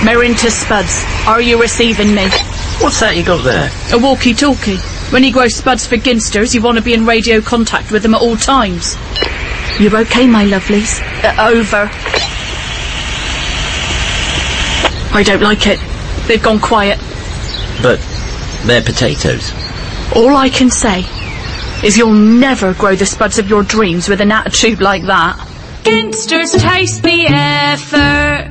Merinta Spuds, are you receiving me? What's that you got there? A walkie-talkie. When you grow spuds for ginsters, you want to be in radio contact with them at all times. You okay, my lovelies? Over. I don't like it. They've gone quiet. But they're potatoes. All I can say is you'll never grow the spuds of your dreams with an attitude like that. Ginsters taste the effort.